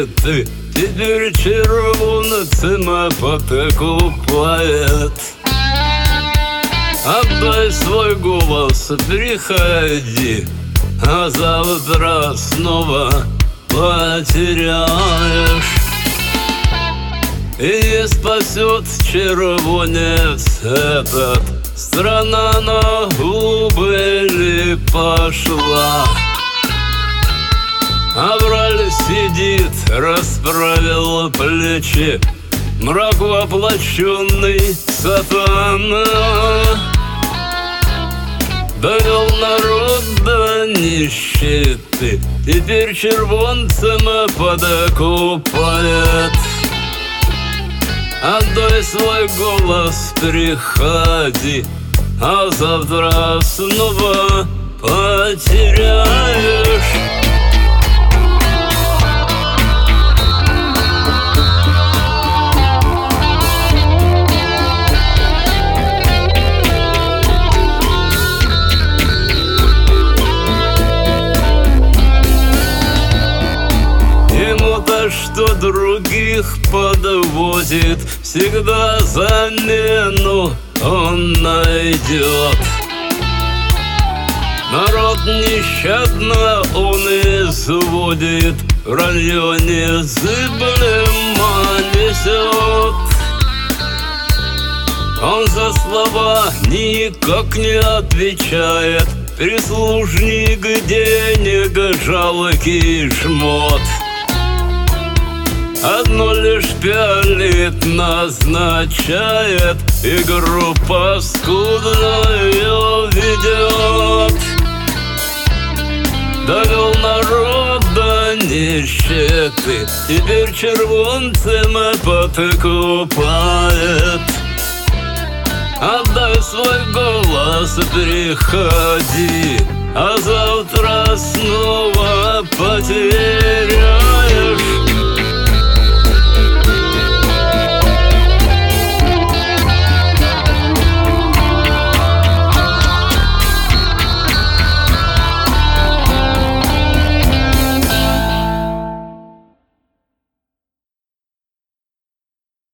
нищеты. Теперь червонцем подкупает. Отдай свой голос, приходи, а завтра снова потеряешь. И не спасет червонец этот. Страна на убыль пошла. Авраль сидит, расправил плечи, мрак воплощенный сатана. Довел народ до нищеты, теперь червонцем подкупает. Отдай свой голос, приходи, а завтра снова потеряешь. Ему-то, что других подводит, всегда замену он найдет. Народ нещадно он изводит, вранье незыблемо несет. Он за слова никак не отвечает, прислужник денег жалкий жмот. Одно лишь пялит, назначает, игру паскудную ведет. Довел народ до нищеты, теперь червонцем подкупает. Отдай свой голос, приходи, а завтра снова потеряешь.